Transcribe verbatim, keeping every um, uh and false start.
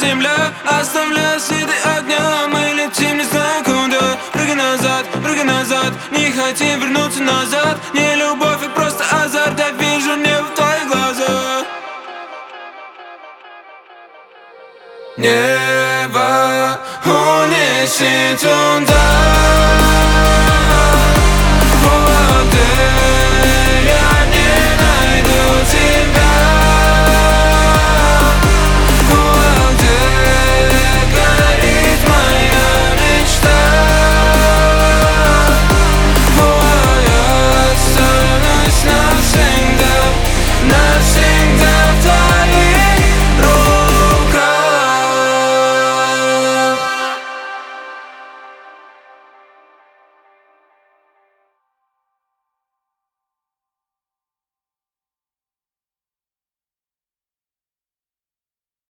земля, оставляя следы огня. Мы летим не знаю куда. Прыгай назад, прыгай назад, не хотим вернуться назад. Не любовь, а просто азарт, я вижу небо в твоих глазах. Небо унесет туда.